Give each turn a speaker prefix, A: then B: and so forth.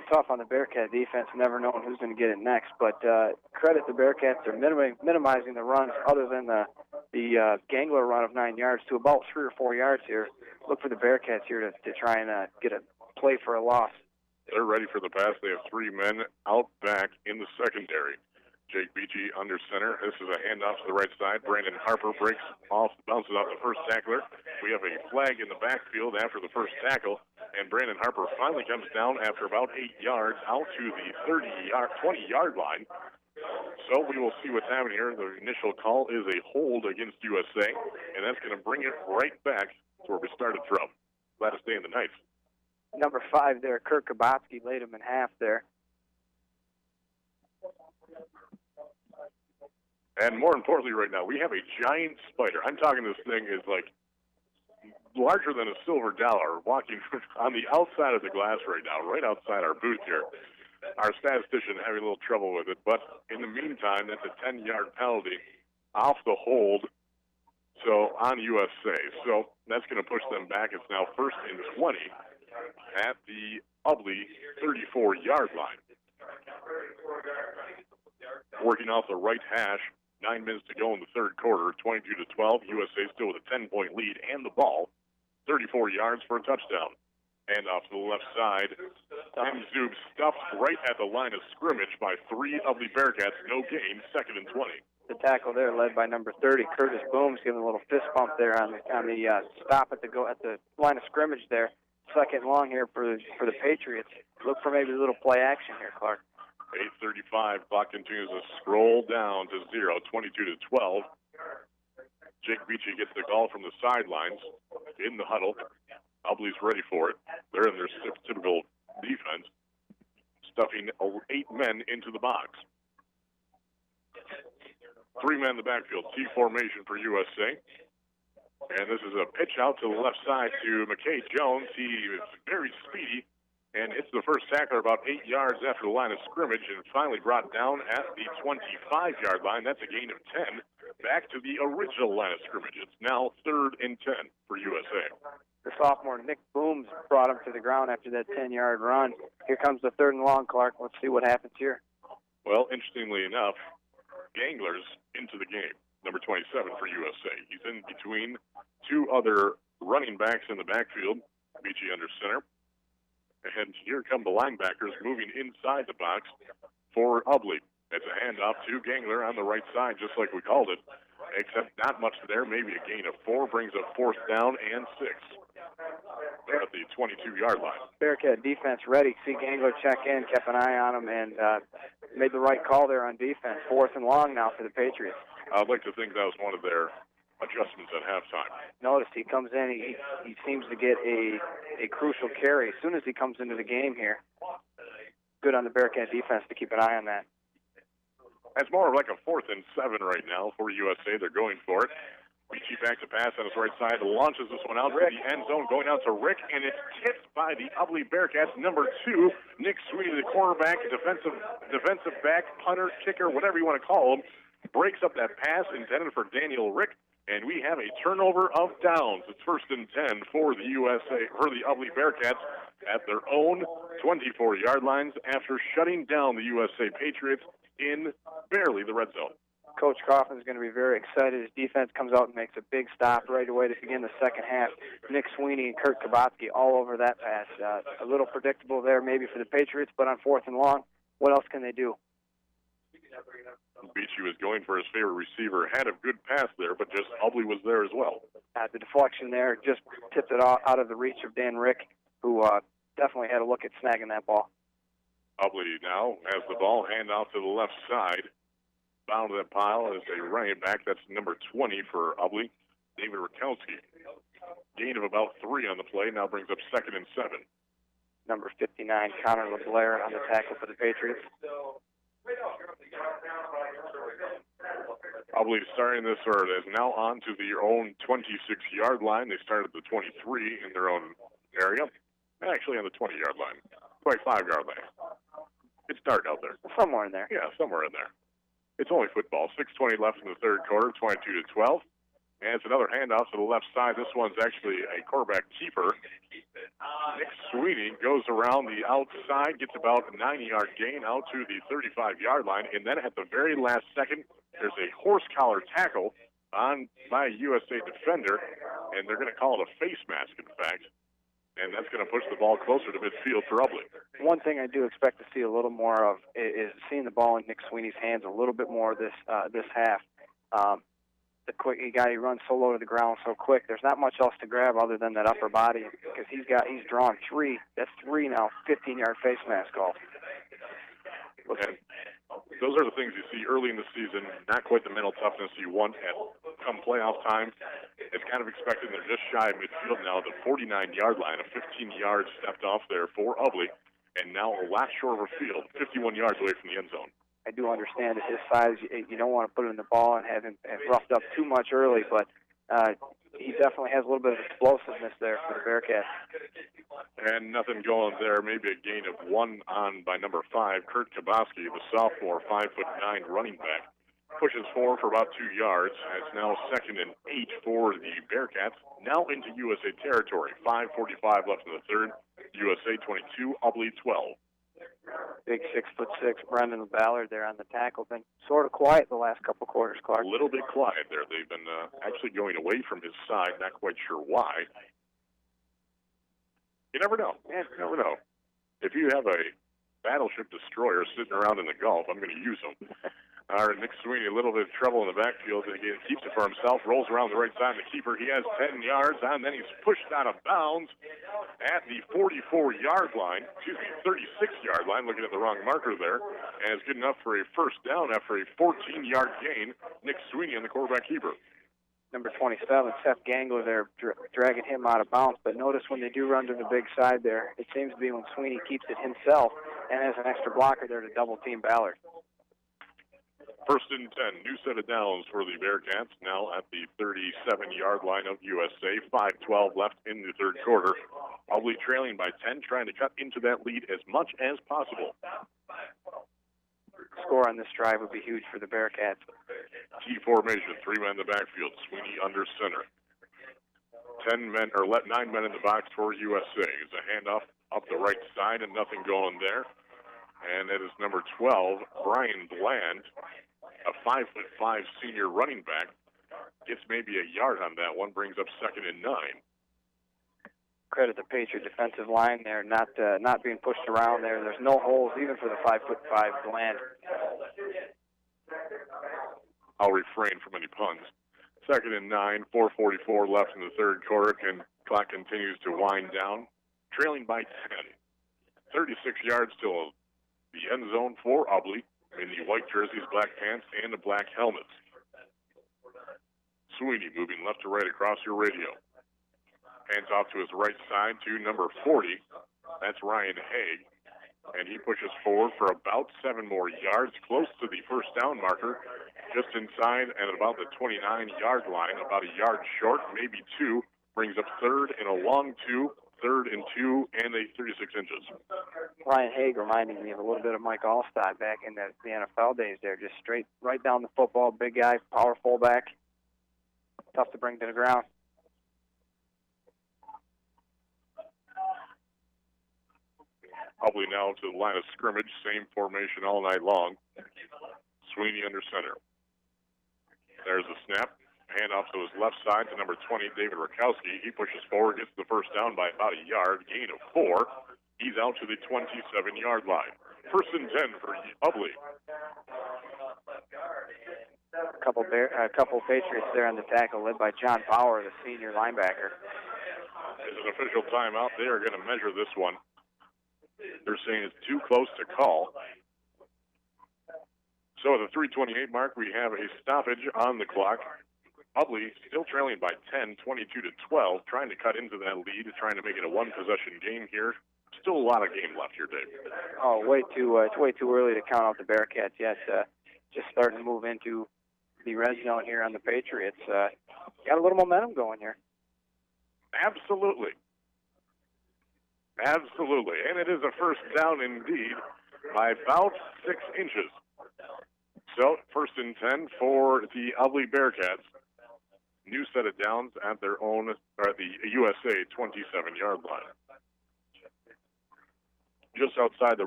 A: tough on the Bearcat defense, never knowing who's going to get it next. But credit the Bearcats. They're minimizing the runs other than the Gangler run of 9 yards to about 3 or 4 yards here. Look for the Bearcats here to try and get a play for a loss.
B: They're ready for the pass. They have 3 men out back in the secondary. Jake Beachy under center. This is a handoff to the right side. Brandon Harper breaks off, bounces off the first tackler. We have a flag in the backfield after the first tackle, and Brandon Harper finally comes down after about 8 yards out to the 20-yard line. So we will see what's happening here. The initial call is a hold against USA, and that's going to bring it right back to where we started from. Glad to stay in the Knights.
A: Number 5 there, Kurt Kabatsky, laid him in half there.
B: And more importantly right now, we have a giant spider. I'm talking this thing is like larger than a silver dollar walking on the outside of the glass right now, right outside our booth here. Our statistician having a little trouble with it, but in the meantime, that's a 10-yard penalty off the hold, so on USA. So that's going to push them back. It's now 1st and 20 at the Ubly 34-yard line. Working off the right hash, 9 minutes to go in the third quarter, 22-12. USA still with a 10-point lead and the ball, 34 yards for a touchdown. And off to the left side, Tim Zub stuffed right at the line of scrimmage by 3 of the Bearcats. No gain, 2nd and 20.
A: The tackle there led by number 30, Curtis Booms, giving a little fist bump there on the stop at the line of scrimmage there. 2nd and long here for the Patriots. Look for maybe a little play action here, Clark.
B: 8:35, clock continues to scroll down to 0, 22-12. Jake Beachy gets the call from the sidelines in the huddle. Ubly's ready for it. They're in their typical defense, stuffing 8 men into the box. 3 men in the backfield, T formation for USA. And this is a pitch out to the left side to McKay Jones. He is very speedy, and it's the first tackler about 8 yards after the line of scrimmage, and finally brought down at the 25-yard line. That's a gain of 10. Back to the original line of scrimmage. It's now 3rd and 10 for USA.
A: The sophomore Nick Booms brought him to the ground after that 10-yard run. Here comes the 3rd and long, Clark. Let's see what happens here.
B: Well, interestingly enough, Gangler's into the game, number 27 for USA. He's in between 2 other running backs in the backfield, Beachy under center. And here come the linebackers moving inside the box for Ubly. It's a handoff to Gangler on the right side, just like we called it, except not much there. Maybe a gain of 4 brings up 4th down and 6. They're at the 22-yard line.
A: Bearcat defense ready. See Gangler check in, kept an eye on him, and made the right call there on defense. 4th and long now for the Patriots.
B: I'd like to think that was one of their adjustments at halftime.
A: Notice he comes in, he seems to get a crucial carry as soon as he comes into the game here. Good on the Bearcat defense to keep an eye on that.
B: That's more of like a 4th and 7 right now for USA. They're going for it. Beachy back to pass on his right side, launches this one out to the end zone, going out to Rick, and it's tipped by the Ubly Bearcats, number 2, Nick Sweeney, the cornerback, defensive back, punter, kicker, whatever you want to call him, breaks up that pass intended for Daniel Rick, and we have a turnover of downs. It's 1st and 10 for the Ubly Bearcats at their own 24-yard lines after shutting down the USA Patriots in barely the red zone.
A: Coach Coffin is going to be very excited. His defense comes out and makes a big stop right away to begin the second half. Nick Sweeney and Kurt Kabatsky all over that pass. A little predictable there maybe for the Patriots, but on 4th and long, what else can they do?
B: Beachy was going for his favorite receiver. Had a good pass there, but just Ubly was there as well.
A: The deflection there just tipped it out of the reach of Dan Rick, who definitely had a look at snagging that ball.
B: Ubly now has the ball, hand out to the left side. Bound to that pile is a running back. That's number 20 for Ubly, David Rakowski. Gain of about 3 on the play. Now brings up 2nd and 7.
A: Number 59, Connor LeBlair on the tackle for the Patriots.
B: Ubly starting this, or is now on to their own 26-yard line. They started the 23 in their own area. Actually on the 20-yard line. 25-yard line. It's dark out there.
A: Somewhere in there.
B: Yeah, somewhere in there. It's only football. 6:20 left in the third quarter, 22-12. And it's another handoff to the left side. This one's actually a quarterback keeper. Nick Sweeney goes around the outside, gets about a 90-yard gain out to the 35-yard line, and then at the very last second, there's a horse collar tackle on by a USA defender, and they're going to call it a face mask, in fact, and that's going to push the ball closer to midfield for Ubley.
A: One thing I do expect to see a little more of is seeing the ball in Nick Sweeney's hands a little bit more this half. The quick guy, he runs so low to the ground so quick. There's not much else to grab other than that upper body because he's drawn three. That's three now 15-yard face mask calls.
B: And those are the things you see early in the season. Not quite the mental toughness you want at come playoff time. It's kind of expected. They're just shy of midfield now, the 49-yard line, a 15 yards stepped off there for Ubley, and now a lot short of field, 51 yards away from the end zone.
A: I do understand at his size, you don't want to put him in the ball and have him roughed up too much early, but he definitely has a little bit of explosiveness there for the Bearcats.
B: And nothing going there. Maybe a gain of 1 on by number 5, Kurt Kaboski, the sophomore, 5'9" running back. Pushes forward for about 2 yards. It's now 2nd and 8 for the Bearcats. Now into USA territory. 5:45 left in the third. USA 22, Ubley 12.
A: Big 6'6" Brendan Ballard there on the tackle. Been sort of quiet the last couple quarters, Clark.
B: A little bit quiet there. They've been actually going away from his side. Not quite sure why. You never know. Yeah, you never know. If you have a battleship destroyer sitting around in the Gulf, I'm going to use them. All right, Nick Sweeney, a little bit of trouble in the backfield. He keeps it for himself, rolls around the right side of the keeper. He has 10 yards, and then he's pushed out of bounds at the 44-yard line. 36-yard line, looking at the wrong marker there. And it's good enough for a first down after a 14-yard gain. Nick Sweeney on the quarterback keeper.
A: Number 27, Seth Gangler there, dragging him out of bounds. But notice when they do run to the big side there, it seems to be when Sweeney keeps it himself and has an extra blocker there to double-team Ballard.
B: First and 10, new set of downs for the Bearcats, now at the 37-yard line of USA. 5:12 left in the third quarter. Ubley trailing by 10, trying to cut into that lead as much as possible.
A: Score on this drive would be huge for the Bearcats.
B: T formation, 3 men in the backfield. Sweeney under center. 9 men in the box for USA. It's a handoff up the right side and nothing going there. And it is number 12, Brian Bland, a 5'5" senior running back. Gets maybe a yard on that one, brings up 2nd and 9.
A: Credit the Patriot defensive line there, not being pushed around there. There's no holes even for the 5'5" Bland.
B: I'll refrain from any puns. 2nd and 9, 4:44 left in the third quarter, and clock continues to wind down. Trailing by 10. 36 yards till the end zone for Ubley in the white jerseys, black pants, and the black helmets. Sweeney moving left to right across your radio. Hands off to his right side to number 40. That's Ryan Haig. And he pushes forward for about 7 more yards, close to the first down marker, just inside and about the 29-yard line, about a yard short, maybe 2. Brings up 3rd and a long 2. 3rd and 2, and a 36 inches.
A: Ryan Haig reminding me of a little bit of Mike Allstott back in the NFL days there. Just straight right down the football, big guy, power fullback. Tough to bring to the ground.
B: Ubley now to the line of scrimmage, same formation all night long. Sweeney under center. There's a snap. Handoff to his left side to number 20, David Rakowski. He pushes forward, gets the first down by about a yard, gain of 4. He's out to the 27-yard line. First and 10 for Ubley.
A: A couple Patriots there on the tackle, led by John Bauer, the senior linebacker.
B: It's an official timeout. They are going to measure this one. They're saying it's too close to call. So at the 3:28 mark, we have a stoppage on the clock. Ubley still trailing by 10, 22-12, trying to cut into that lead, trying to make it a one-possession game here. Still a lot of game left here, Dave.
A: Oh, it's way too early to count out the Bearcats yet. Just starting to move into the red zone here on the Patriots. Got a little momentum going here.
B: Absolutely. Absolutely. And it is a first down indeed by about 6 inches. So, first and 10 for the Ubley Bearcats. New set of downs at their own, or the USA 27-yard line. just outside the